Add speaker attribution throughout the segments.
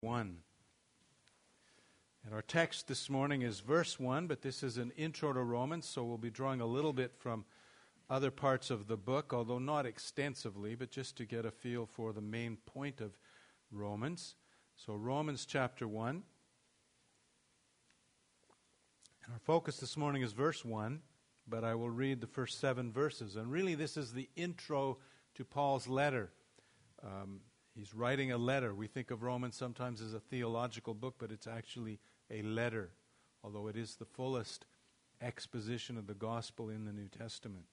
Speaker 1: 1. And our text this morning is verse 1, but this is an intro to Romans, so we'll be drawing a little bit from other parts of the book, although not extensively, but just to get a feel for the main point of Romans. So Romans chapter 1. And our focus this morning is verse 1, but I will read the first 7 verses. And really this is the intro to Paul's letter. He's writing a letter. We think of Romans sometimes as a theological book, but it's actually a letter, although it is the fullest exposition of the gospel in the New Testament.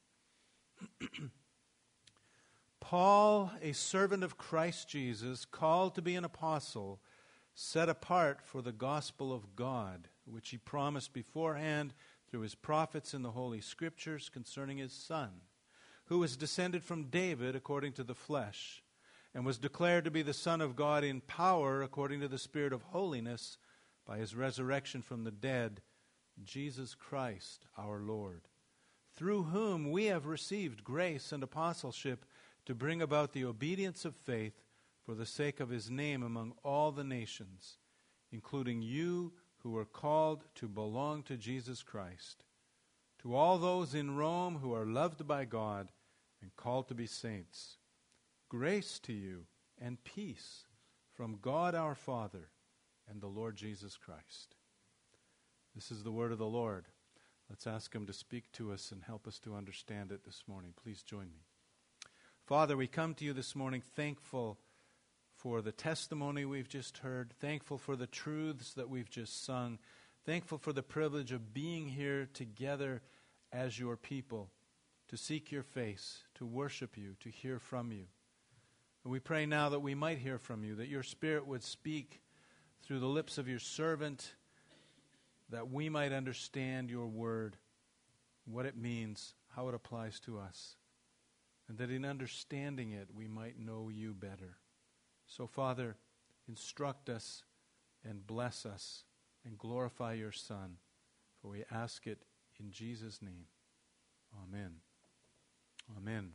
Speaker 1: Paul, a servant of Christ Jesus, called to be an apostle, set apart for the gospel of God, which he promised beforehand through his prophets in the Holy Scriptures concerning his Son, who was descended from David according to the flesh, and was declared to be the Son of God in power according to the Spirit of holiness by his resurrection from the dead, Jesus Christ our Lord, through whom we have received grace and apostleship to bring about the obedience of faith for the sake of his name among all the nations, including you who are called to belong to Jesus Christ. To all those in Rome who are loved by God and called to be saints, grace to you and peace from God our Father and the Lord Jesus Christ. This is the word of the Lord. Let's ask him to speak to us and help us to understand it this morning. Please join me. Father, we come to you this morning thankful for the testimony we've just heard, thankful for the truths that we've just sung, thankful for the privilege of being here together as your people, to seek your face, to worship you, to hear from you. And we pray now that we might hear from you, that your Spirit would speak through the lips of your servant, that we might understand your word, what it means, how it applies to us, and that in understanding it we might know you better. So, Father, instruct us and bless us and glorify your Son, for we ask it in Jesus' name. Amen. Amen.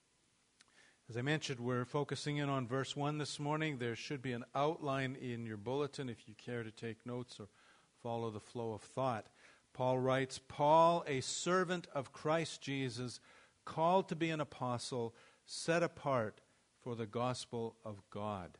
Speaker 1: As I mentioned, we're focusing in on verse 1 this morning. There should be an outline in your bulletin if you care to take notes or follow the flow of thought. Paul writes, Paul, a servant of Christ Jesus, called to be an apostle, set apart for the gospel of God.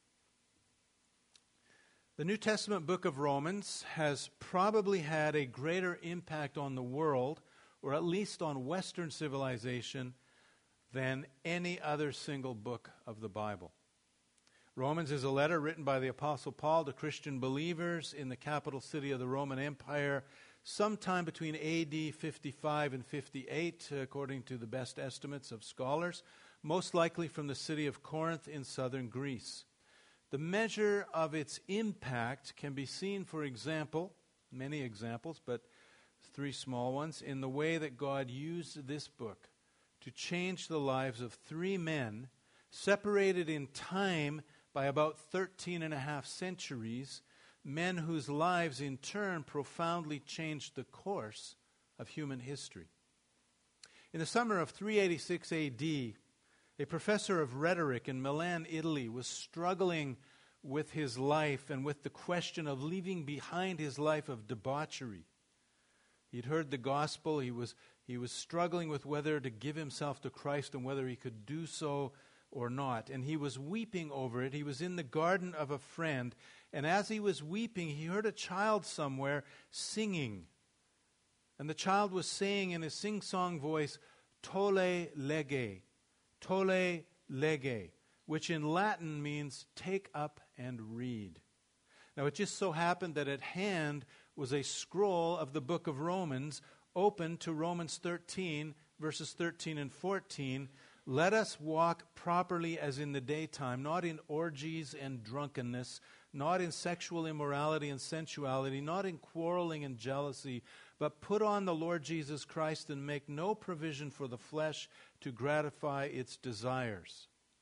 Speaker 1: The New Testament book of Romans has probably had a greater impact on the world, or at least on Western civilization, than any other single book of the Bible. Romans is a letter written by the Apostle Paul to Christian believers in the capital city of the Roman Empire sometime between AD 55 and 58, according to the best estimates of scholars, most likely from the city of Corinth in southern Greece. The measure of its impact can be seen, for example, many examples, but 3 small ones, in the way that God used this book to change the lives of 3 men separated in time by about 13 and a half centuries, men whose lives in turn profoundly changed the course of human history. In the summer of 386 AD, a professor of rhetoric in Milan, Italy, was struggling with his life and with the question of leaving behind his life of debauchery. He'd heard the gospel. He was struggling with whether to give himself to Christ and whether he could do so or not. And he was weeping over it. He was in the garden of a friend. And as he was weeping, he heard a child somewhere singing. And the child was saying in his sing-song voice, Tolle lege, tolle lege, which in Latin means take up and read. Now it just so happened that at hand was a scroll of the book of Romans, open to Romans 13, verses 13 and 14. Let us walk properly as in the daytime, not in orgies and drunkenness, not in sexual immorality and sensuality, not in quarreling and jealousy, but put on the Lord Jesus Christ and make no provision for the flesh to gratify its desires.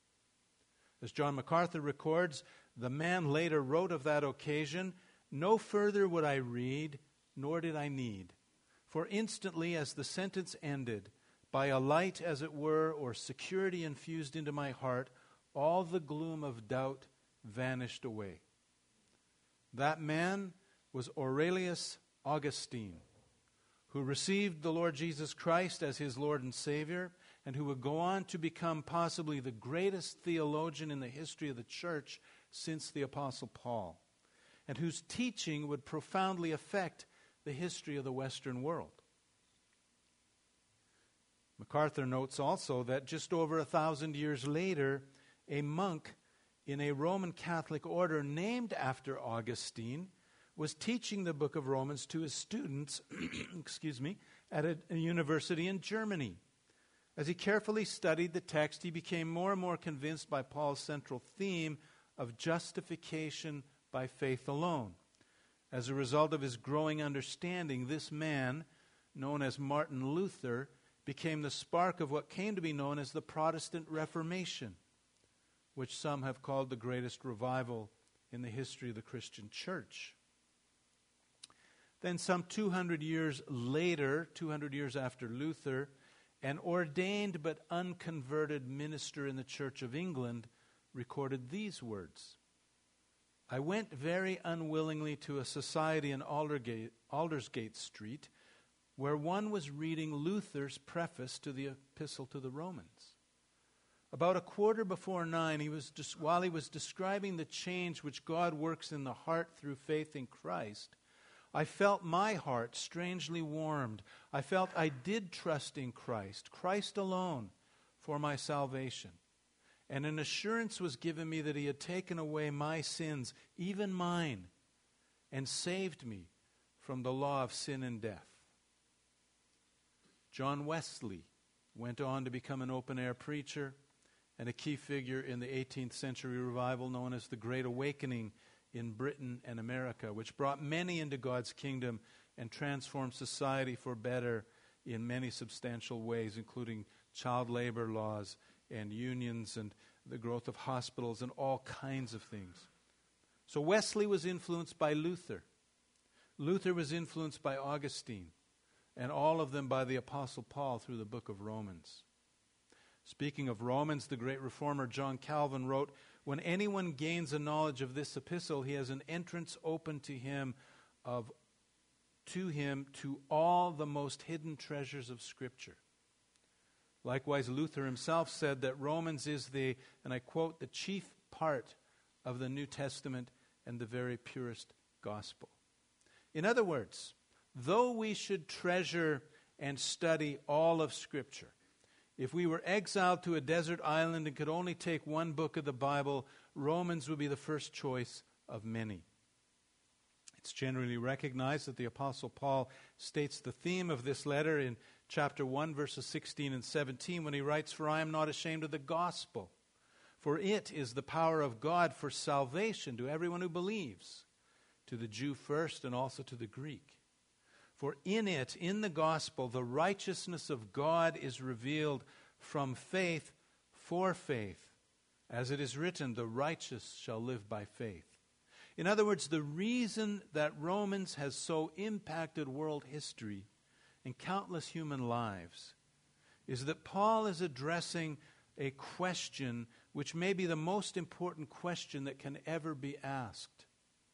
Speaker 1: As John MacArthur records, the man later wrote of that occasion, no further would I read, nor did I need. For instantly as the sentence ended, by a light as it were, or security infused into my heart, all the gloom of doubt vanished away. That man was Aurelius Augustine, who received the Lord Jesus Christ as his Lord and Savior, and who would go on to become possibly the greatest theologian in the history of the church since the Apostle Paul, and whose teaching would profoundly affect the history of the Western world. MacArthur notes also that just over 1,000 years later, a monk in a Roman Catholic order named after Augustine was teaching the book of Romans to his students at a university in Germany. As he carefully studied the text, he became more and more convinced by Paul's central theme of justification by faith alone. As a result of his growing understanding, this man, known as Martin Luther, became the spark of what came to be known as the Protestant Reformation, which some have called the greatest revival in the history of the Christian church. Then some 200 years later, 200 years after Luther, an ordained but unconverted minister in the Church of England recorded these words: "I went very unwillingly to a society in Aldersgate Street where one was reading Luther's preface to the Epistle to the Romans. About 9:15, while he was describing the change which God works in the heart through faith in Christ, I felt my heart strangely warmed. I felt I did trust in Christ, Christ alone, for my salvation. And an assurance was given me that he had taken away my sins, even mine, and saved me from the law of sin and death." John Wesley went on to become an open-air preacher and a key figure in the 18th century revival known as the Great Awakening in Britain and America, which brought many into God's kingdom and transformed society for better in many substantial ways, including child labor laws and unions and the growth of hospitals and all kinds of things. So Wesley was influenced by Luther. Luther was influenced by Augustine, and all of them by the Apostle Paul through the book of Romans. Speaking of Romans, the great reformer John Calvin wrote, "When anyone gains a knowledge of this epistle, he has an entrance open to him to all the most hidden treasures of Scripture." Likewise, Luther himself said that Romans is the, and I quote, "the chief part of the New Testament and the very purest gospel." In other words, though we should treasure and study all of Scripture, if we were exiled to a desert island and could only take one book of the Bible, Romans would be the first choice of many. It's generally recognized that the Apostle Paul states the theme of this letter in chapter 1, verses 16 and 17, when he writes, "For I am not ashamed of the gospel, for it is the power of God for salvation to everyone who believes, to the Jew first and also to the Greek. For in it, in the gospel, the righteousness of God is revealed from faith for faith. As it is written, the righteous shall live by faith." In other words, the reason that Romans has so impacted world history and countless human lives is that Paul is addressing a question which may be the most important question that can ever be asked.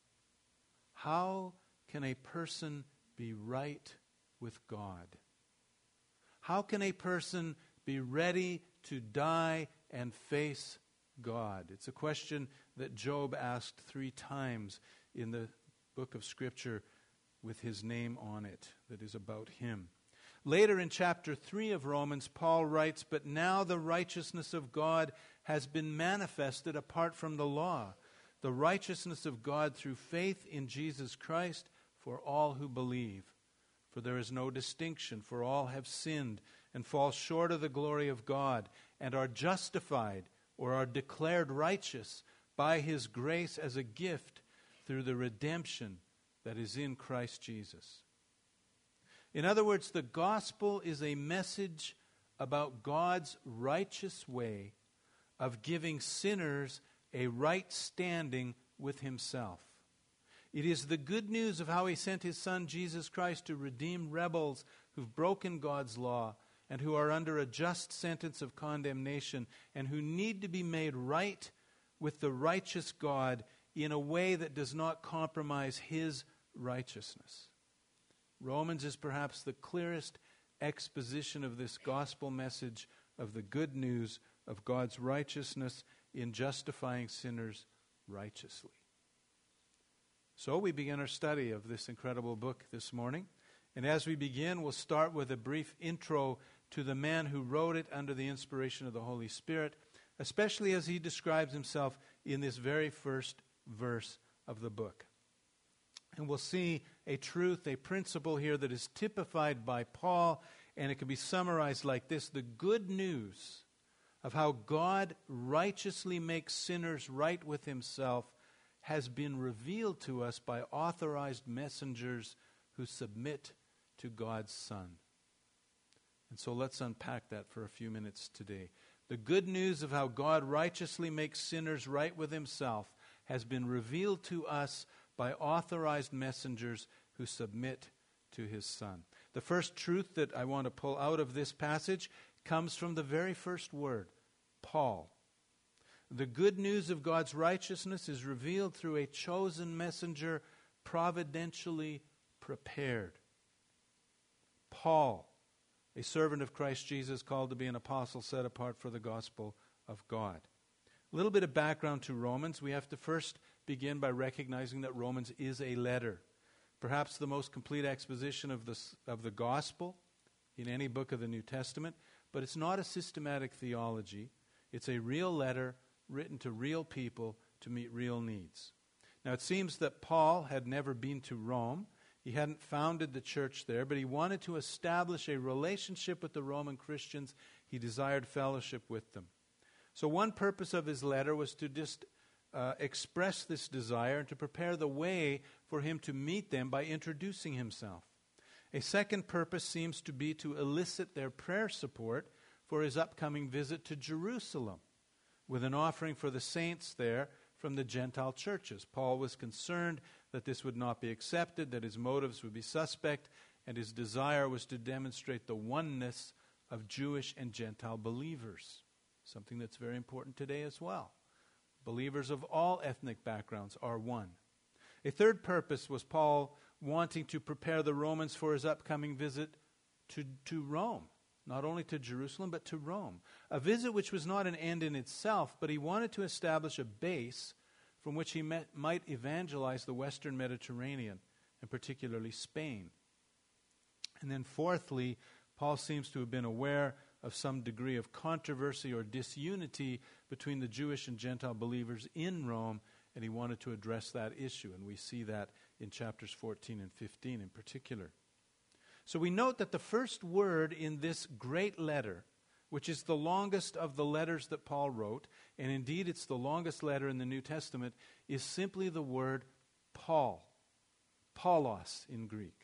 Speaker 1: How can a person be right with God? How can a person be ready to die and face God? It's a question that Job asked 3 times in the book of Scripture with his name on it, that is about him. Later in chapter 3 of Romans, Paul writes, "But now the righteousness of God has been manifested apart from the law, the righteousness of God through faith in Jesus Christ for all who believe. For there is no distinction, for all have sinned and fall short of the glory of God, and are justified or are declared righteous by His grace as a gift through the redemption that is in Christ Jesus." In other words, the gospel is a message about God's righteous way of giving sinners a right standing with Himself. It is the good news of how He sent His Son, Jesus Christ, to redeem rebels who've broken God's law and who are under a just sentence of condemnation and who need to be made right with the righteous God in a way that does not compromise his righteousness. Romans is perhaps the clearest exposition of this gospel message of the good news of God's righteousness in justifying sinners righteously. So we begin our study of this incredible book this morning. And as we begin, we'll start with a brief intro to the man who wrote it under the inspiration of the Holy Spirit, especially as he describes himself in this very first verse of the book. And we'll see a truth, a principle here that is typified by Paul, and it can be summarized like this: the good news of how God righteously makes sinners right with himself has been revealed to us by authorized messengers who submit to God's Son. And so let's unpack that for a few minutes today. The good news of how God righteously makes sinners right with himself has been revealed to us by authorized messengers who submit to his Son. The first truth that I want to pull out of this passage comes from the very first word, Paul. The good news of God's righteousness is revealed through a chosen messenger, providentially prepared. Paul, a servant of Christ Jesus, called to be an apostle set apart for the gospel of God. A little bit of background to Romans. We have to first begin by recognizing that Romans is a letter. Perhaps the most complete exposition of the gospel in any book of the New Testament, but it's not a systematic theology. It's a real letter written to real people to meet real needs. Now, it seems that Paul had never been to Rome. He hadn't founded the church there, but he wanted to establish a relationship with the Roman Christians. He desired fellowship with them. So one purpose of his letter was to just express this desire and to prepare the way for him to meet them by introducing himself. A second purpose seems to be to elicit their prayer support for his upcoming visit to Jerusalem, with an offering for the saints there from the Gentile churches. Paul was concerned that this would not be accepted, that his motives would be suspect, and his desire was to demonstrate the oneness of Jewish and Gentile believers, something that's very important today as well. Believers of all ethnic backgrounds are one. A third purpose was Paul wanting to prepare the Romans for his upcoming visit to Rome. Not only to Jerusalem, but to Rome. A visit which was not an end in itself, but he wanted to establish a base from which he might evangelize the Western Mediterranean, and particularly Spain. And then fourthly, Paul seems to have been aware of some degree of controversy or disunity between the Jewish and Gentile believers in Rome, and he wanted to address that issue. And we see that in chapters 14 and 15 in particular. So we note that the first word in this great letter, which is the longest of the letters that Paul wrote, and indeed it's the longest letter in the New Testament, is simply the word Paul. Paulos in Greek.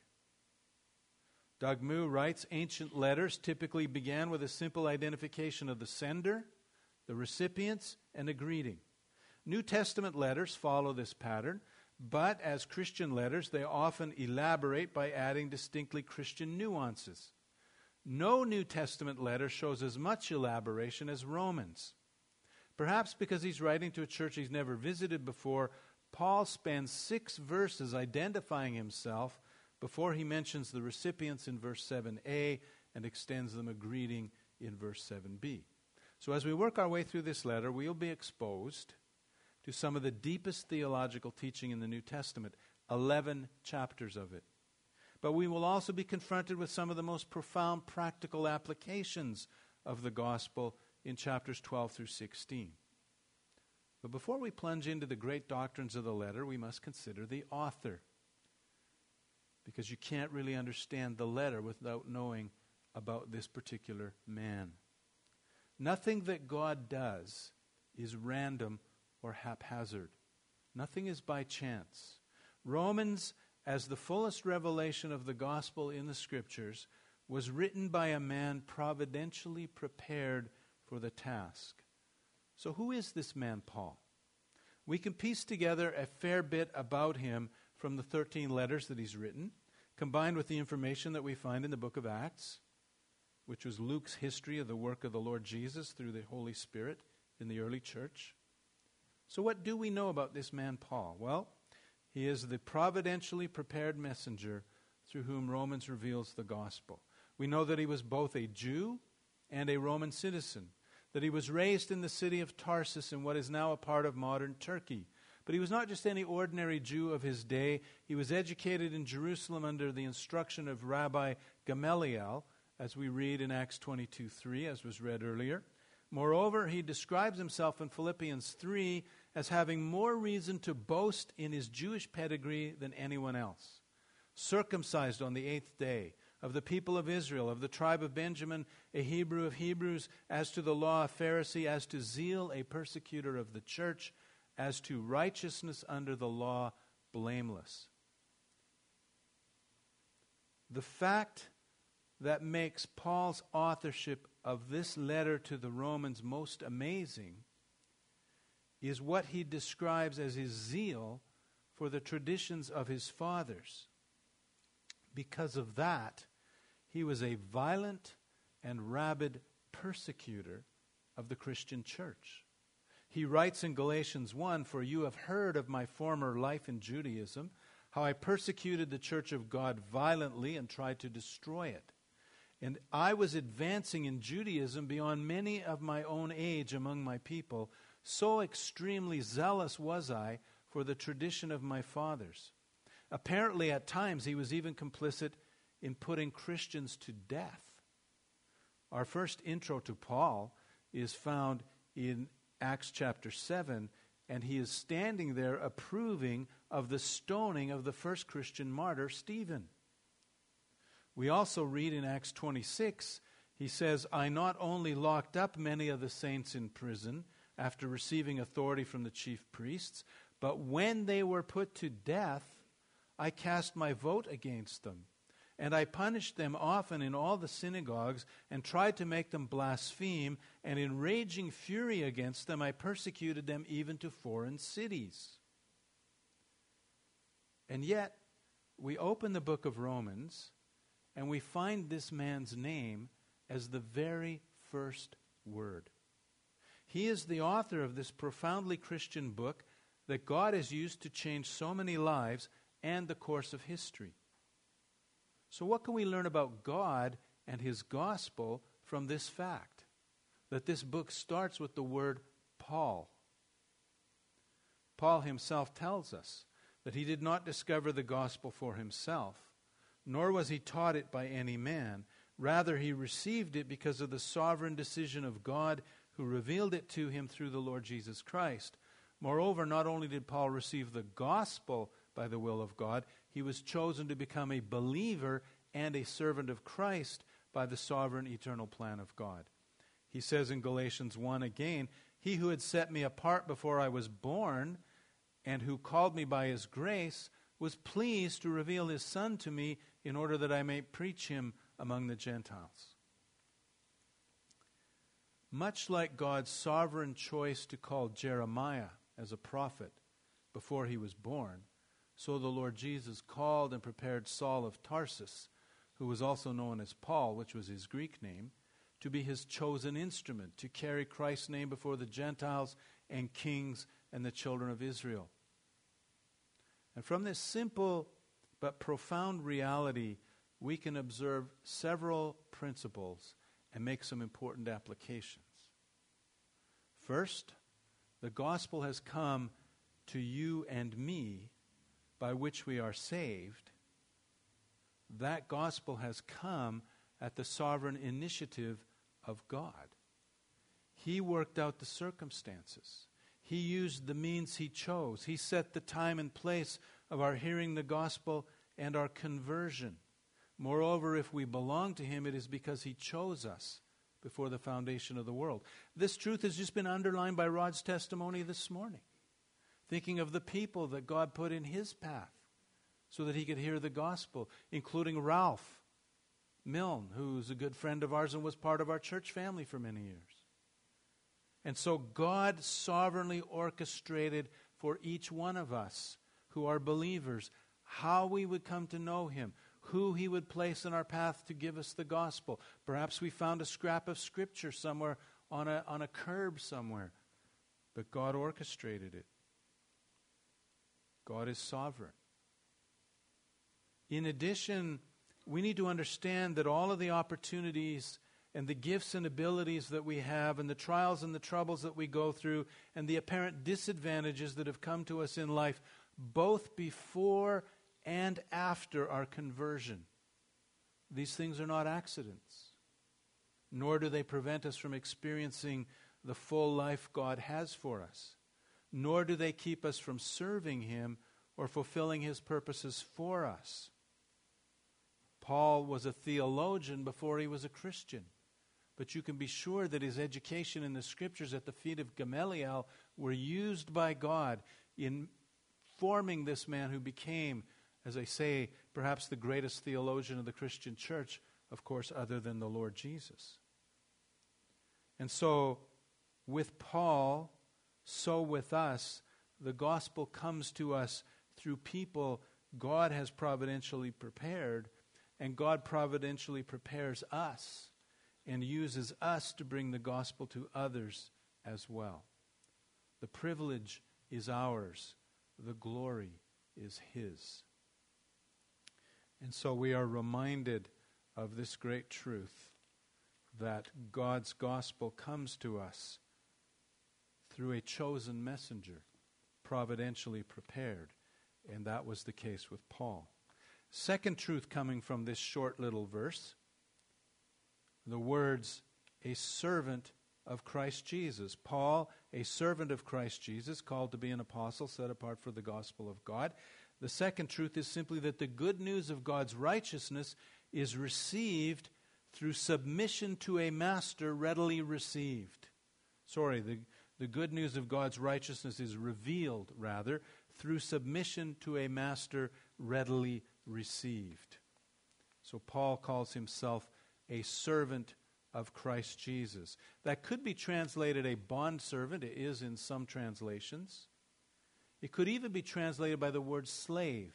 Speaker 1: Doug Moo writes, ancient letters typically began with a simple identification of the sender, the recipients, and a greeting. New Testament letters follow this pattern, but as Christian letters, they often elaborate by adding distinctly Christian nuances. No New Testament letter shows as much elaboration as Romans. Perhaps because he's writing to a church he's never visited before, Paul spends 6 verses identifying himself before he mentions the recipients in verse 7a and extends them a greeting in verse 7b. So as we work our way through this letter, we'll be exposed to some of the deepest theological teaching in the New Testament, 11 chapters of it. But we will also be confronted with some of the most profound practical applications of the gospel in chapters 12 through 16. But before we plunge into the great doctrines of the letter, we must consider the author, because you can't really understand the letter without knowing about this particular man. Nothing that God does is random or haphazard. Nothing is by chance. Romans, as the fullest revelation of the gospel in the Scriptures, was written by a man providentially prepared for the task. So who is this man, Paul? We can piece together a fair bit about him from the 13 letters that he's written, combined with the information that we find in the book of Acts, which was Luke's history of the work of the Lord Jesus through the Holy Spirit in the early church. So what do we know about this man Paul? Well, he is the providentially prepared messenger through whom Romans reveals the gospel. We know that he was both a Jew and a Roman citizen, that he was raised in the city of Tarsus in what is now a part of modern Turkey. But he was not just any ordinary Jew of his day. He was educated in Jerusalem under the instruction of Rabbi Gamaliel, as we read in Acts 22:3, as was read earlier. Moreover, he describes himself in Philippians 3 as having more reason to boast in his Jewish pedigree than anyone else. Circumcised on the 8th day, of the people of Israel, of the tribe of Benjamin, a Hebrew of Hebrews, as to the law, a Pharisee, as to zeal, a persecutor of the church, as to righteousness under the law, blameless. The fact that makes Paul's authorship of this letter to the Romans most amazing is what he describes as his zeal for the traditions of his fathers. Because of that, he was a violent and rabid persecutor of the Christian church. He writes in Galatians 1, "For you have heard of my former life in Judaism, how I persecuted the church of God violently and tried to destroy it. And I was advancing in Judaism beyond many of my own age among my people. So extremely zealous was I for the tradition of my fathers." Apparently, at times, he was even complicit in putting Christians to death. Our first intro to Paul is found in Acts chapter 7, and he is standing there approving of the stoning of the first Christian martyr, Stephen. We also read in Acts 26, he says, "I not only locked up many of the saints in prison after receiving authority from the chief priests, but when they were put to death, I cast my vote against them. And I punished them often in all the synagogues and tried to make them blaspheme, and in raging fury against them I persecuted them even to foreign cities." And yet, we open the book of Romans and we find this man's name as the very first word. He is the author of this profoundly Christian book that God has used to change so many lives and the course of history. So what can we learn about God and His gospel from this fact? That this book starts with the word Paul. Paul himself tells us that he did not discover the gospel for himself, nor was he taught it by any man. Rather, he received it because of the sovereign decision of God, who revealed it to him through the Lord Jesus Christ. Moreover, not only did Paul receive the gospel by the will of God, he was chosen to become a believer and a servant of Christ by the sovereign eternal plan of God. He says in Galatians 1 again, "He who had set me apart before I was born and who called me by His grace was pleased to reveal His Son to me in order that I may preach Him among the Gentiles." Much like God's sovereign choice to call Jeremiah as a prophet before he was born, so the Lord Jesus called and prepared Saul of Tarsus, who was also known as Paul, which was his Greek name, to be His chosen instrument, to carry Christ's name before the Gentiles and kings and the children of Israel. And from this simple but profound reality, we can observe several principles and make some important applications. First, the gospel has come to you and me, by which we are saved. That gospel has come at the sovereign initiative of God. He worked out the circumstances. He used the means He chose. He set the time and place of our hearing the gospel and our conversion. Moreover, if we belong to Him, it is because He chose us before the foundation of the world. This truth has just been underlined by Rod's testimony this morning, thinking of the people that God put in his path so that he could hear the gospel, including Ralph Milne, who's a good friend of ours and was part of our church family for many years. And so God sovereignly orchestrated for each one of us who are believers how we would come to know Him, who He would place in our path to give us the gospel. Perhaps we found a scrap of Scripture somewhere on a curb somewhere. but God orchestrated it. God is sovereign. In addition, we need to understand that all of the opportunities and the gifts and abilities that we have and the trials and the troubles that we go through and the apparent disadvantages that have come to us in life, both before and after our conversion, these things are not accidents, nor do they prevent us from experiencing the full life God has for us, nor do they keep us from serving Him or fulfilling His purposes for us. Paul was a theologian before he was a Christian, but you can be sure that his education in the Scriptures at the feet of Gamaliel were used by God in forming this man who became, as I say, perhaps the greatest theologian of the Christian church, of course, other than the Lord Jesus. And so, with Paul, so with us, the gospel comes to us through people God has providentially prepared, and God providentially prepares us and uses us to bring the gospel to others as well. The privilege is ours. The glory is His. And so we are reminded of this great truth that God's gospel comes to us through a chosen messenger, providentially prepared. And that was the case with Paul. Second truth coming from this short little verse, the words, a servant of Christ Jesus. Paul, a servant of Christ Jesus, called to be an apostle, set apart for the gospel of God. The second truth is simply that the good news of God's righteousness is received through submission to a master readily received. The good news of God's righteousness is revealed, rather, through submission to a master readily received. So Paul calls himself a servant of Christ Jesus. That could be translated a bondservant. It is in some translations. It could even be translated by the word slave.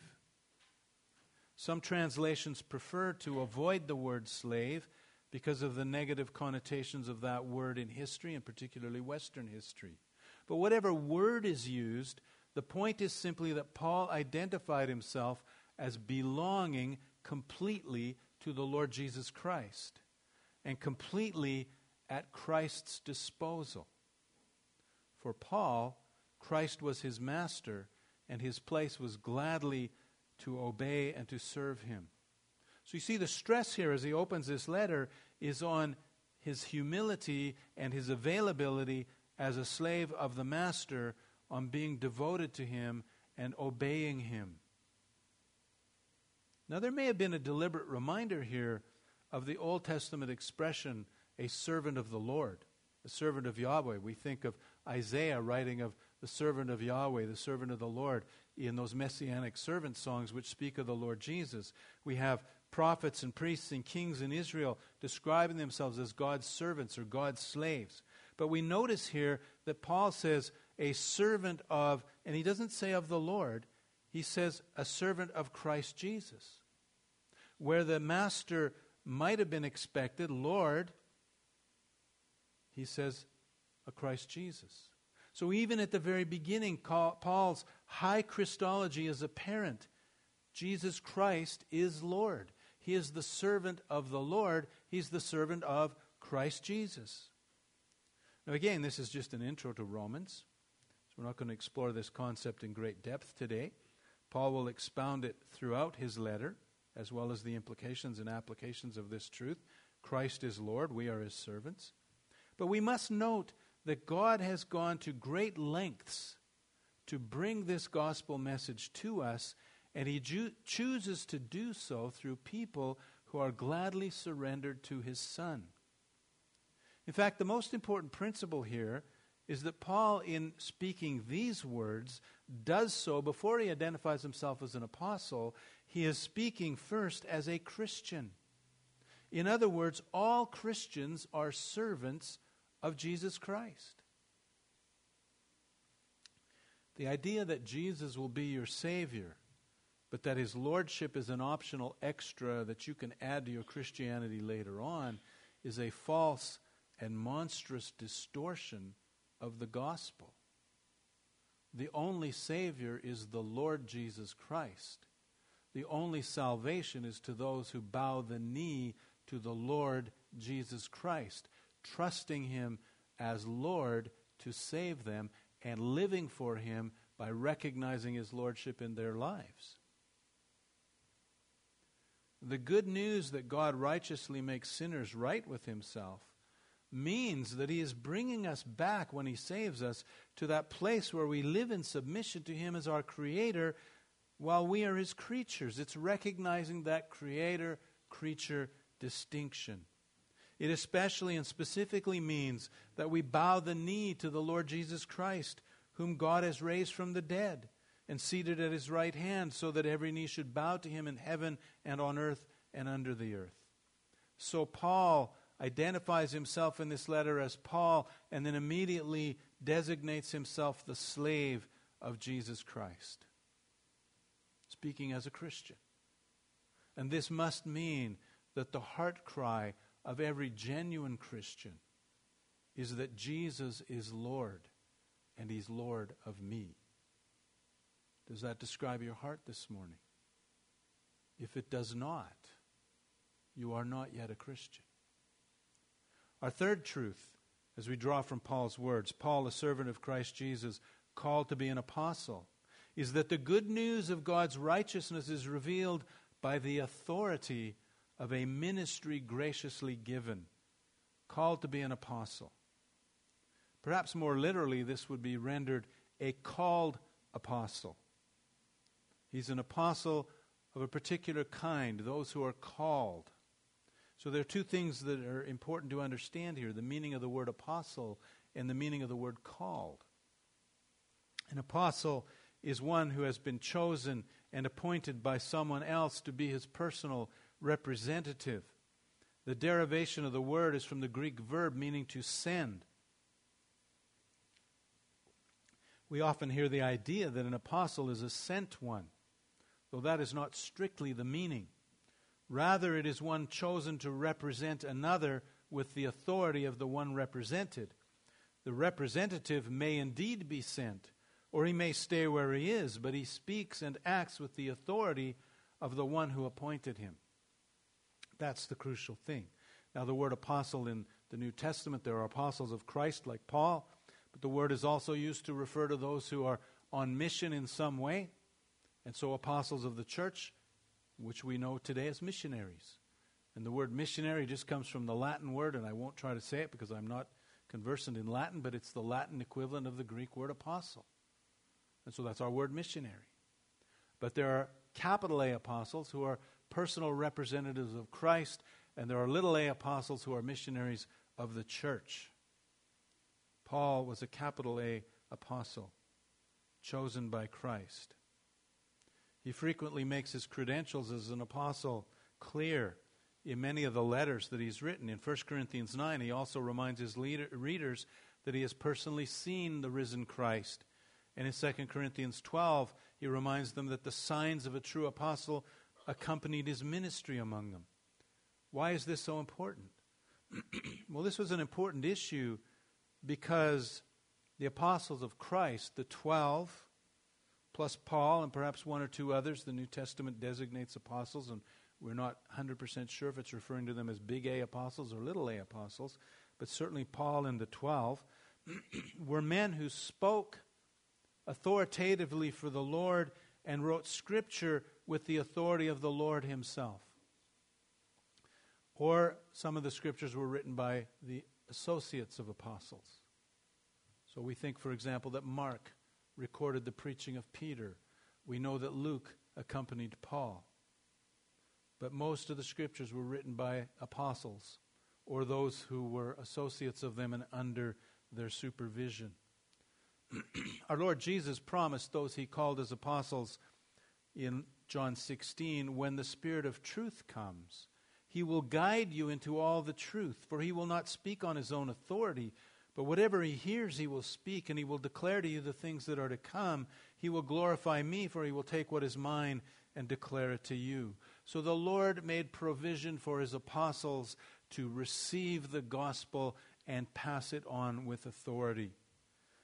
Speaker 1: Some translations prefer to avoid the word slave because of the negative connotations of that word in history, and particularly Western history. But whatever word is used, the point is simply that Paul identified himself as belonging completely to the Lord Jesus Christ and completely at Christ's disposal. For Paul, Christ was his master, and his place was gladly to obey and to serve him. So you see, the stress here as he opens this letter is on his humility and his availability as a slave of the master, on being devoted to him and obeying him. Now, there may have been a deliberate reminder here of the Old Testament expression, a servant of the Lord, a servant of Yahweh. We think of Isaiah writing of the servant of Yahweh, the servant of the Lord, in those messianic servant songs which speak of the Lord Jesus. We have prophets and priests and kings in Israel describing themselves as God's servants or God's slaves. But we notice here that Paul says a servant of, and he doesn't say of the Lord, he says a servant of Christ Jesus. Where the master might have been expected, Lord, he says a Christ Jesus. So even at the very beginning, Paul's high Christology is apparent. Jesus Christ is Lord. He is the servant of the Lord. He's the servant of Christ Jesus. Now again, this is just an intro to Romans. So we're not going to explore this concept in great depth today. Paul will expound it throughout his letter, as well as the implications and applications of this truth. Christ is Lord. We are His servants. But we must note that God has gone to great lengths to bring this gospel message to us, and He chooses to do so through people who are gladly surrendered to His Son. In fact, the most important principle here is that Paul, in speaking these words, does so before he identifies himself as an apostle. He is speaking first as a Christian. In other words, all Christians are servants of Jesus Christ. The idea that Jesus will be your Savior, but that His Lordship is an optional extra that you can add to your Christianity later on, is a false and monstrous distortion of the gospel. The only Savior is the Lord Jesus Christ. The only salvation is to those who bow the knee to the Lord Jesus Christ, trusting Him as Lord to save them and living for Him by recognizing His Lordship in their lives. The good news that God righteously makes sinners right with Himself means that He is bringing us back, when He saves us, to that place where we live in submission to Him as our Creator while we are His creatures. It's recognizing that Creator-creature distinction. It especially and specifically means that we bow the knee to the Lord Jesus Christ, whom God has raised from the dead and seated at His right hand, so that every knee should bow to Him in heaven and on earth and under the earth. So Paul identifies himself in this letter as Paul, and then immediately designates himself the slave of Jesus Christ, speaking as a Christian. And this must mean that the heart cry of every genuine Christian is that Jesus is Lord, and He's Lord of me. Does that describe your heart this morning? If it does not, you are not yet a Christian. Our third truth, as we draw from Paul's words, Paul, a servant of Christ Jesus, called to be an apostle, is that the good news of God's righteousness is revealed by the authority of a ministry graciously given, called to be an apostle. Perhaps more literally, this would be rendered a called apostle. He's an apostle of a particular kind, those who are called. So there are two things that are important to understand here, the meaning of the word apostle and the meaning of the word called. An apostle is one who has been chosen and appointed by someone else to be his personal representative. The derivation of the word is from the Greek verb meaning to send. We often hear the idea that an apostle is a sent one, though that is not strictly the meaning. Rather, it is one chosen to represent another with the authority of the one represented. The representative may indeed be sent, or he may stay where he is, but he speaks and acts with the authority of the one who appointed him. That's the crucial thing. Now, the word apostle in the New Testament, there are apostles of Christ like Paul, but the word is also used to refer to those who are on mission in some way. And so apostles of the church, which we know today as missionaries. And the word missionary just comes from the Latin word, and I won't try to say it because I'm not conversant in Latin, but it's the Latin equivalent of the Greek word apostle. And so that's our word missionary. But there are capital A apostles who are personal representatives of Christ, and there are little a apostles who are missionaries of the church. Paul was a capital A apostle, chosen by Christ. He frequently makes his credentials as an apostle clear in many of the letters that he's written. In 1 Corinthians 9, he also reminds his readers that he has personally seen the risen Christ. And in 2 Corinthians 12, he reminds them that the signs of a true apostle accompanied his ministry among them. Why is this so important? Well, this was an important issue because the apostles of Christ, the 12, plus Paul and perhaps one or two others, the New Testament designates apostles, and we're not 100% sure if it's referring to them as big A apostles or little a apostles, but certainly Paul and the 12 were men who spoke authoritatively for the Lord and wrote Scripture with the authority of the Lord Himself. Or some of the Scriptures were written by the associates of apostles. So we think, for example, that Mark recorded the preaching of Peter. We know that Luke accompanied Paul. But most of the Scriptures were written by apostles or those who were associates of them and under their supervision. Our Lord Jesus promised those He called as apostles in John 16, when the Spirit of truth comes, He will guide you into all the truth, for He will not speak on His own authority, but whatever He hears He will speak, and He will declare to you the things that are to come. He will glorify Me, for He will take what is mine and declare it to you. So the Lord made provision for His apostles to receive the gospel and pass it on with authority.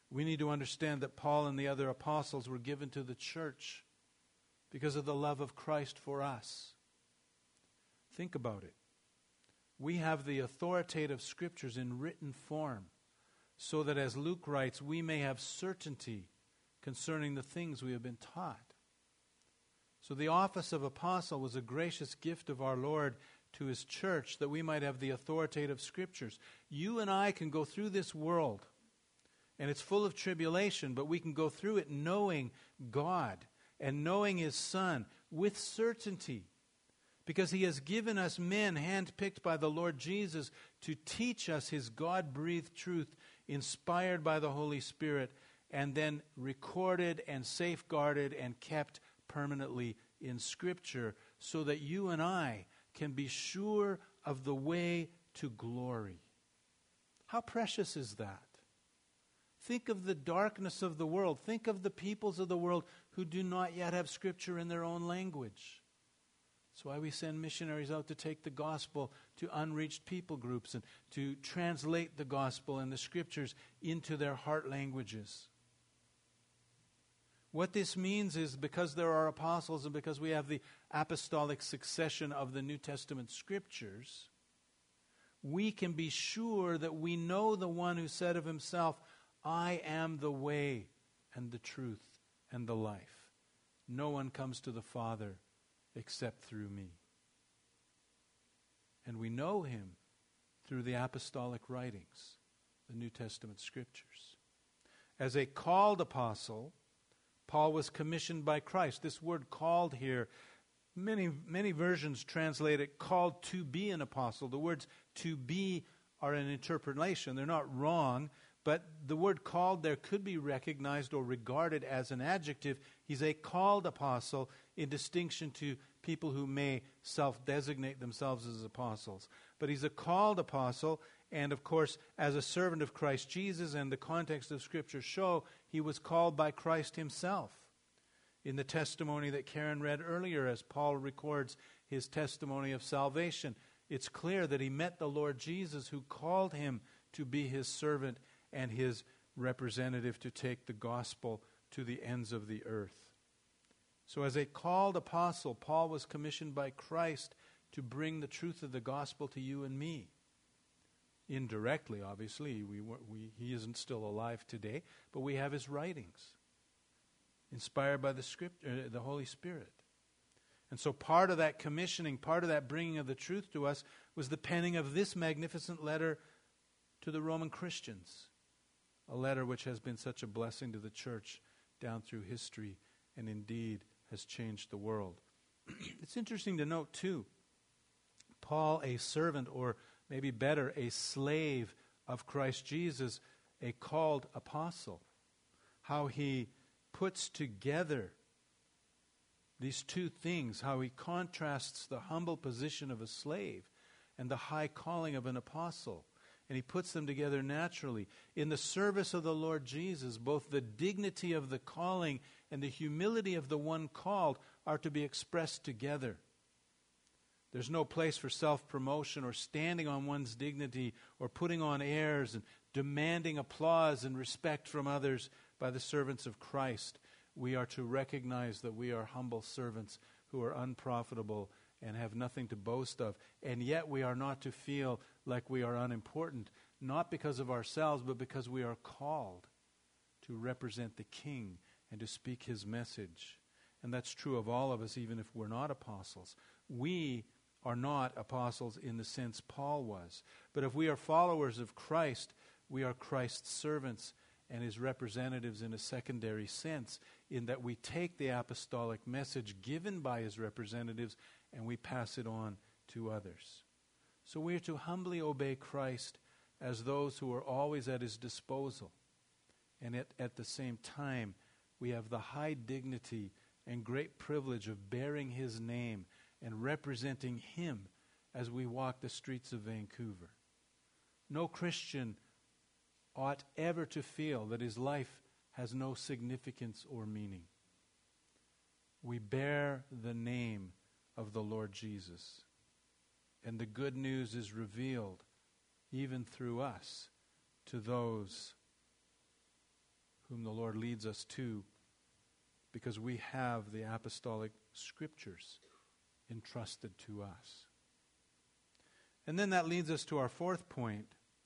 Speaker 1: We need to understand that Paul and the other apostles were given to the church because of the love of Christ for us. Think about it. We have the authoritative scriptures in written form, so that, as Luke writes, we may have certainty concerning the things we have been taught. So the office of apostle was a gracious gift of our Lord to His church, that we might have the authoritative scriptures. You and I can go through this world, and it's full of tribulation, but we can go through it knowing God and knowing His Son with certainty, because He has given us men handpicked by the Lord Jesus to teach us His God-breathed truth, inspired by the Holy Spirit, and then recorded and safeguarded and kept permanently in Scripture, so that you and I can be sure of the way to glory. How precious is that? Think of the darkness of the world. Think of the peoples of the world who do not yet have Scripture in their own language. That's why we send missionaries out to take the gospel to unreached people groups and to translate the gospel and the Scriptures into their heart languages. What this means is, because there are apostles and because we have the apostolic succession of the New Testament Scriptures, we can be sure that we know the one who said of Himself, I am the way and the truth and the life. No one comes to the Father except through me. And we know Him through the apostolic writings, the New Testament Scriptures. As a called apostle, Paul was commissioned by Christ. This word called here, many versions translate it called to be an apostle. The words to be are an interpolation. They're not wrong, but the word called there could be recognized or regarded as an adjective. He's a called apostle in distinction to people who may self-designate themselves as apostles. But he's a called apostle, and of course, as a servant of Christ Jesus, and the context of Scripture show, he was called by Christ Himself. In the testimony that Karen read earlier, as Paul records his testimony of salvation, it's clear that he met the Lord Jesus, who called him to be His servant and His representative to take the gospel to the ends of the earth. So as a called apostle, Paul was commissioned by Christ to bring the truth of the gospel to you and me. Indirectly, obviously, he isn't still alive today, but we have his writings, inspired by the Holy Spirit. And so part of that commissioning, part of that bringing of the truth to us, was the penning of this magnificent letter to the Roman Christians, a letter which has been such a blessing to the church down through history, and indeed has changed the world. It's interesting to note, too, Paul, a servant, or maybe better, a slave of Christ Jesus, a called apostle, how he puts together these two things, how he contrasts the humble position of a slave and the high calling of an apostle. And he puts them together naturally. In the service of the Lord Jesus, both the dignity of the calling and the humility of the one called are to be expressed together. There's no place for self-promotion or standing on one's dignity or putting on airs and demanding applause and respect from others by the servants of Christ. We are to recognize that we are humble servants who are unprofitable and have nothing to boast of. And yet we are not to feel like we are unimportant, not because of ourselves, but because we are called to represent the King and to speak His message. And that's true of all of us, even if we're not apostles. We are not apostles in the sense Paul was. But if we are followers of Christ, we are Christ's servants and His representatives in a secondary sense, in that we take the apostolic message given by His representatives and we pass it on to others. So we are to humbly obey Christ as those who are always at His disposal. And at the same time, we have the high dignity and great privilege of bearing His name and representing Him as we walk the streets of Vancouver. No Christian ought ever to feel that his life has no significance or meaning. We bear the name of the Lord Jesus, and the good news is revealed even through us to those whom the Lord leads us to, because we have the apostolic scriptures entrusted to us. And then that leads us to our fourth point.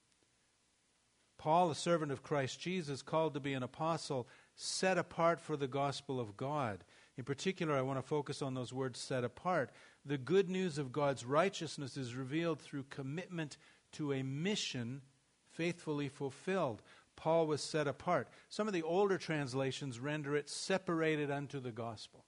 Speaker 1: Paul, a servant of Christ Jesus, called to be an apostle, set apart for the gospel of God. In particular, I want to focus on those words, set apart. The good news of God's righteousness is revealed through commitment to a mission faithfully fulfilled. Paul was set apart. Some of the older translations render it separated unto the gospel.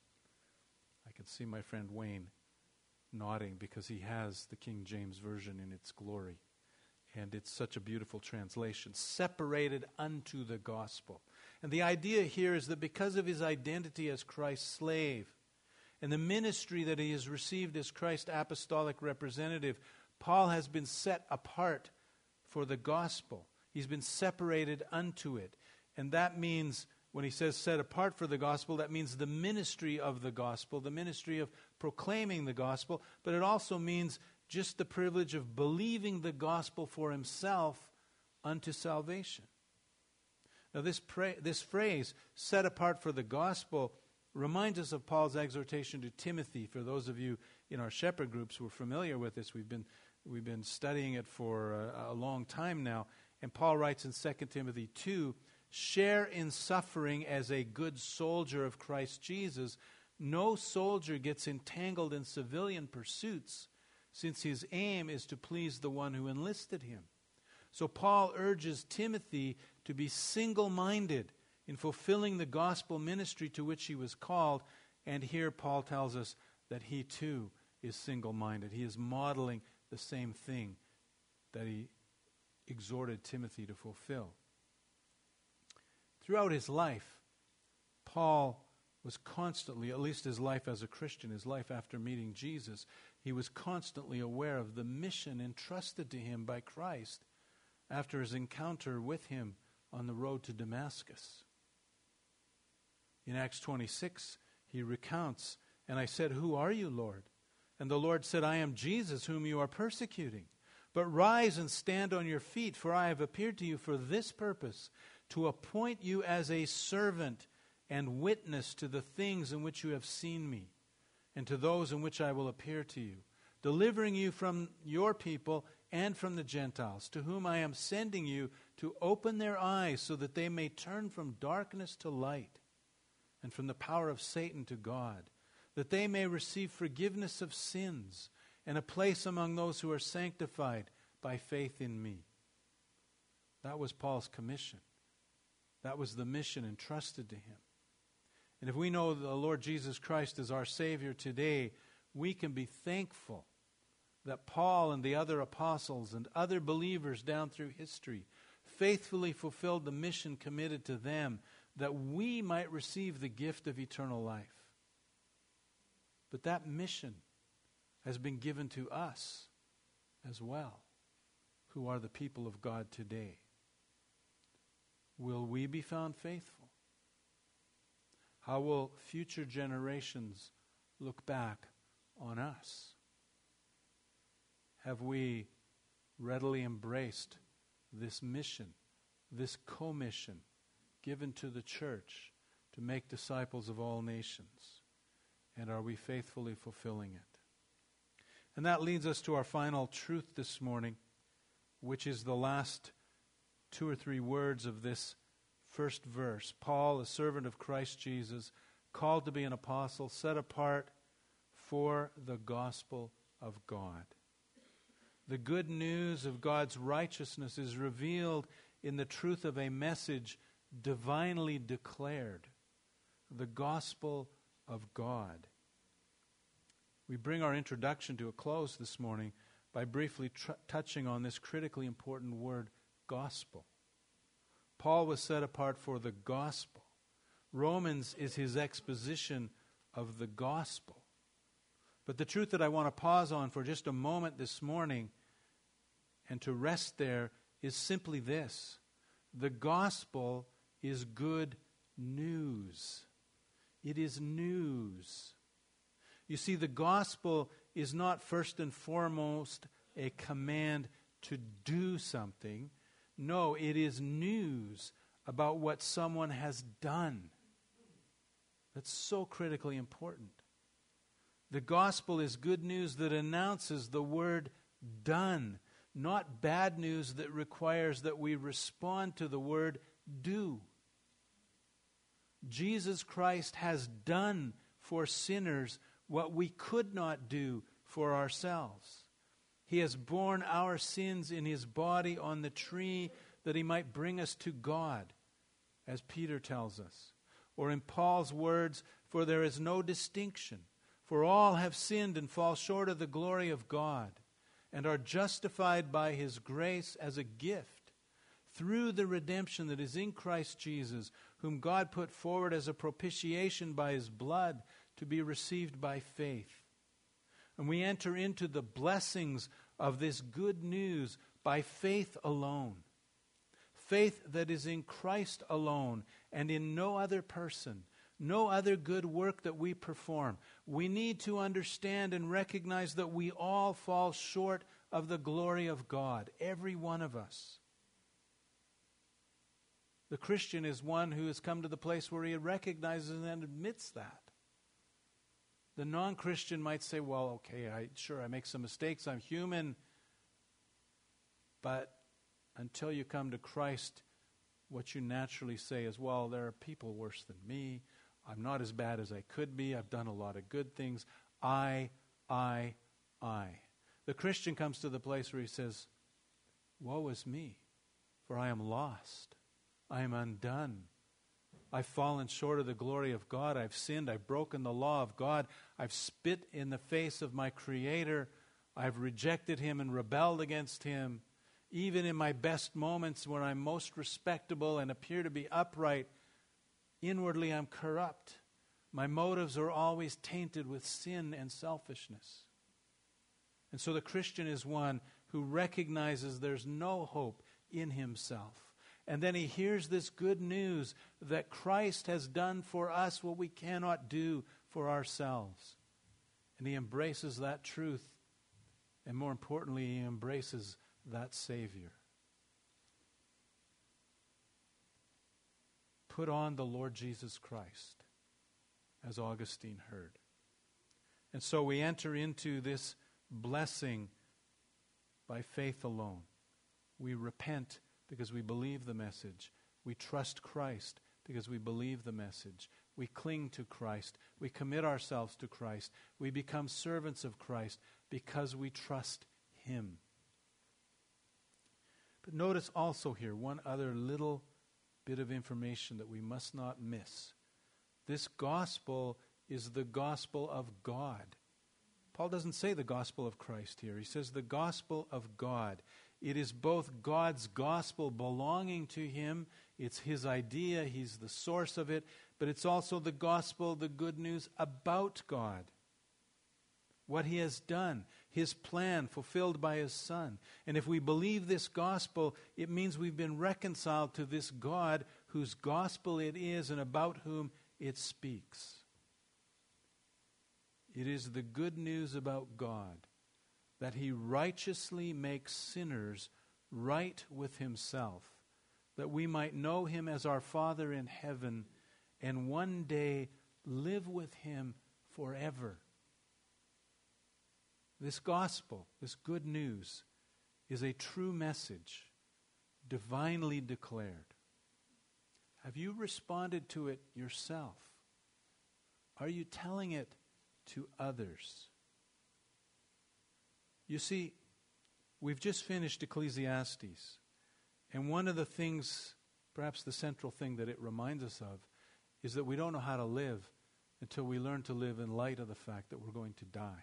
Speaker 1: I can see my friend Wayne nodding because he has the King James Version in its glory. And it's such a beautiful translation. Separated unto the gospel. And the idea here is that because of his identity as Christ's slave and the ministry that he has received as Christ's apostolic representative, Paul has been set apart for the gospel. He's been separated unto it. And that means, when he says set apart for the gospel, that means the ministry of the gospel, the ministry of proclaiming the gospel, but it also means just the privilege of believing the gospel for himself unto salvation. Now this phrase, set apart for the gospel, reminds us of Paul's exhortation to Timothy. For those of you in our shepherd groups who are familiar with this, we've been studying it for a long time now. And Paul writes in 2 Timothy 2, share in suffering as a good soldier of Christ Jesus. No soldier gets entangled in civilian pursuits, since his aim is to please the one who enlisted him. So Paul urges Timothy to be single-minded in fulfilling the gospel ministry to which he was called. And here Paul tells us that he too is single-minded. He is modeling the same thing that he exhorted Timothy to fulfill. Throughout his life, Paul was constantly, at least his life as a Christian, his life after meeting Jesus, he was constantly aware of the mission entrusted to him by Christ after his encounter with him on the road to Damascus. In Acts 26, he recounts, and I said, who are you, Lord? And the Lord said, I am Jesus whom you are persecuting. But rise and stand on your feet, for I have appeared to you for this purpose, to appoint you as a servant and witness to the things in which you have seen me, and to those in which I will appear to you, delivering you from your people and from the Gentiles, to whom I am sending you to open their eyes so that they may turn from darkness to light and from the power of Satan to God, that they may receive forgiveness of sins and a place among those who are sanctified by faith in me. That was Paul's commission. That was the mission entrusted to him. And if we know the Lord Jesus Christ is our Savior today, we can be thankful that Paul and the other apostles and other believers down through history faithfully fulfilled the mission committed to them, that we might receive the gift of eternal life. But that mission has been given to us as well, who are the people of God today. Will we be found faithful? How will future generations look back on us? Have we readily embraced this mission, this commission given to the church to make disciples of all nations? And are we faithfully fulfilling it? And that leads us to our final truth this morning, which is the last 2 or 3 words of this first verse. Paul, a servant of Christ Jesus, called to be an apostle, set apart for the gospel of God. The good news of God's righteousness is revealed in the truth of a message divinely declared, the gospel of God. We bring our introduction to a close this morning by briefly touching on this critically important word, gospel. Paul was set apart for the gospel. Romans is his exposition of the gospel. But the truth that I want to pause on for just a moment this morning and to rest there is simply this. The gospel is good news. It is news. You see, the gospel is not first and foremost a command to do something. No, it is news about what someone has done. That's so critically important. The gospel is good news that announces the word done, not bad news that requires that we respond to the word do. Jesus Christ has done for sinners what we could not do for ourselves. He has borne our sins in his body on the tree that he might bring us to God, as Peter tells us. Or in Paul's words, for there is no distinction, for all have sinned and fall short of the glory of God, and are justified by his grace as a gift, through the redemption that is in Christ Jesus, whom God put forward as a propitiation by his blood to be received by faith. And we enter into the blessings of this good news by faith alone. Faith that is in Christ alone and in no other person, no other good work that we perform. We need to understand and recognize that we all fall short of the glory of God, every one of us. The Christian is one who has come to the place where he recognizes and admits that. The non-Christian might say, well, okay, I make some mistakes, I'm human. But until you come to Christ, what you naturally say is, well, there are people worse than me. I'm not as bad as I could be. I've done a lot of good things. I. The Christian comes to the place where he says, woe is me, for I am lost. I am undone. I've fallen short of the glory of God. I've sinned. I've broken the law of God. I've spit in the face of my Creator. I've rejected him and rebelled against him. Even in my best moments when I'm most respectable and appear to be upright, inwardly I'm corrupt. My motives are always tainted with sin and selfishness. And so the Christian is one who recognizes there's no hope in himself. And then he hears this good news that Christ has done for us what we cannot do for ourselves. And he embraces that truth. And more importantly, he embraces that Savior. Put on the Lord Jesus Christ, as Augustine heard. And so we enter into this blessing by faith alone. We repent because we believe the message. We trust Christ because we believe the message. We cling to Christ. We commit ourselves to Christ. We become servants of Christ because we trust him. But notice also here one other little bit of information that we must not miss. This gospel is the gospel of God. Paul doesn't say the gospel of Christ here. He says the gospel of God. It is both God's gospel belonging to him. It's his idea. He's the source of it. But it's also the gospel, the good news about God. What he has done, his plan fulfilled by his Son. And if we believe this gospel, it means we've been reconciled to this God whose gospel it is and about whom it speaks. It is the good news about God, that he righteously makes sinners right with himself, that we might know him as our Father in heaven and one day live with him forever. This gospel, this good news, is a true message, divinely declared. Have you responded to it yourself? Are you telling it to others? You see, we've just finished Ecclesiastes, and one of the things, perhaps the central thing that it reminds us of, is that we don't know how to live until we learn to live in light of the fact that we're going to die.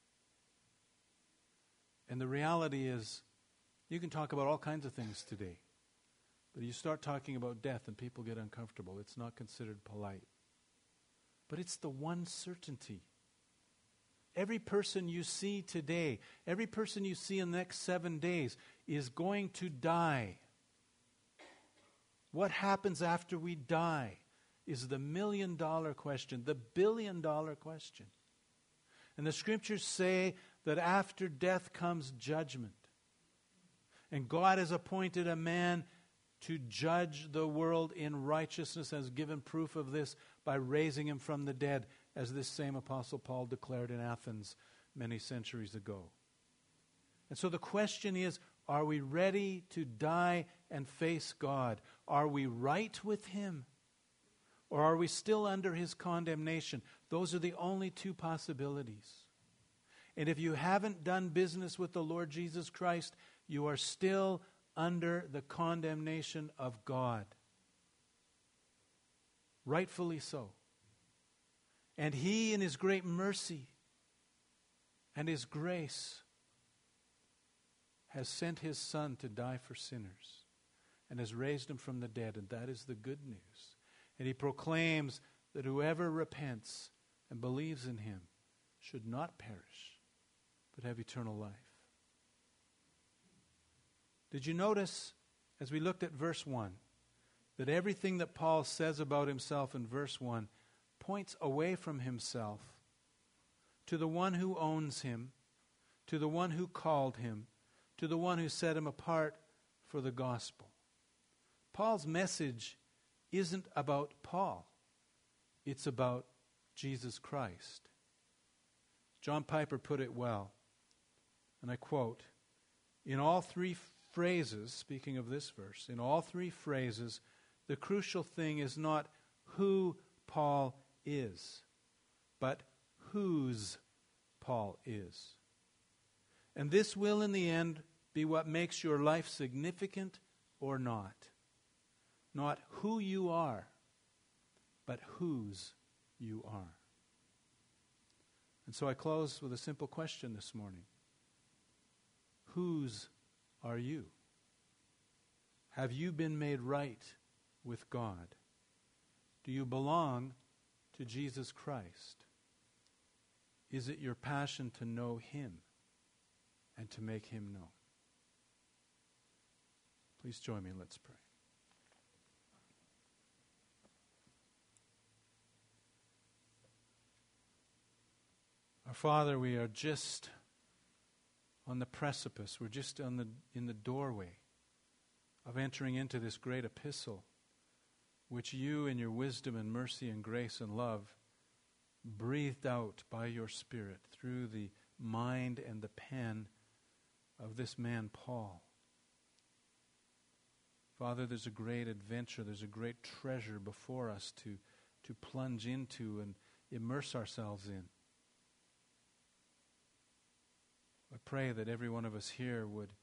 Speaker 1: And the reality is, you can talk about all kinds of things today, but you start talking about death and people get uncomfortable. It's not considered polite. But it's the one certainty. Every person you see today, every person you see in the next 7 days is going to die. What happens after we die is the $1 million question, the $1 billion question. And the scriptures say that after death comes judgment. And God has appointed a man to judge the world in righteousness, has given proof of this by raising him from the dead, as this same Apostle Paul declared in Athens many centuries ago. And so the question is, are we ready to die and face God? Are we right with him? Or are we still under his condemnation? Those are the only two possibilities. And if you haven't done business with the Lord Jesus Christ, you are still under the condemnation of God. Rightfully so. And he, in his great mercy and his grace, has sent his Son to die for sinners and has raised him from the dead. And that is the good news. And he proclaims that whoever repents and believes in him should not perish, but have eternal life. Did you notice, as we looked at verse 1, that everything that Paul says about himself in verse 1 points away from himself to the one who owns him, to the one who called him, to the one who set him apart for the gospel? Paul's message isn't about Paul. It's about Jesus Christ. John Piper put it well, and I quote, "In all three phrases," speaking of this verse, "in all three phrases, the crucial thing is not who Paul is, but whose Paul is. And this will, in the end, be what makes your life significant or not. Not who you are, but whose you are." And so I close with a simple question this morning. Whose are you? Have you been made right with God? Do you belong to Jesus Christ? Is it your passion to know him and to make him known? Please join me and let's pray. Our Father, we are just on the precipice. We're just in the doorway of entering into this great epistle, which you in your wisdom and mercy and grace and love breathed out by your Spirit through the mind and the pen of this man, Paul. Father, there's a great adventure, there's a great treasure before us to plunge into and immerse ourselves in. I pray that every one of us here would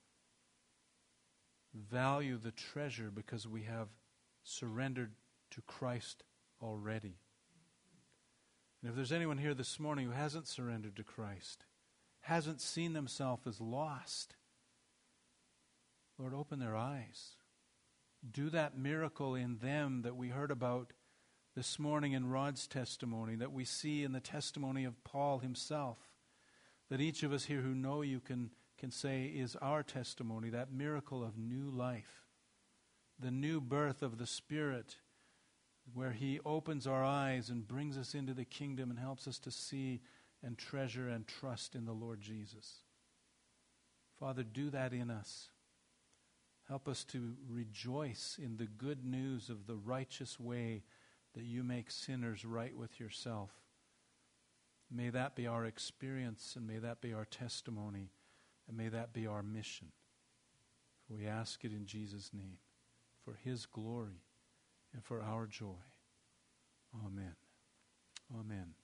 Speaker 1: value the treasure because we have surrendered to Christ already. And if there's anyone here this morning who hasn't surrendered to Christ, hasn't seen themselves as lost, Lord, open their eyes. Do that miracle in them that we heard about this morning in Rod's testimony, that we see in the testimony of Paul himself, that each of us here who know you can say is our testimony, that miracle of new life, the new birth of the Spirit, where he opens our eyes and brings us into the kingdom and helps us to see and treasure and trust in the Lord Jesus. Father, do that in us. Help us to rejoice in the good news of the righteous way that you make sinners right with yourself. May that be our experience, and may that be our testimony, and may that be our mission. For we ask it in Jesus' name, for his glory and for our joy. Amen. Amen.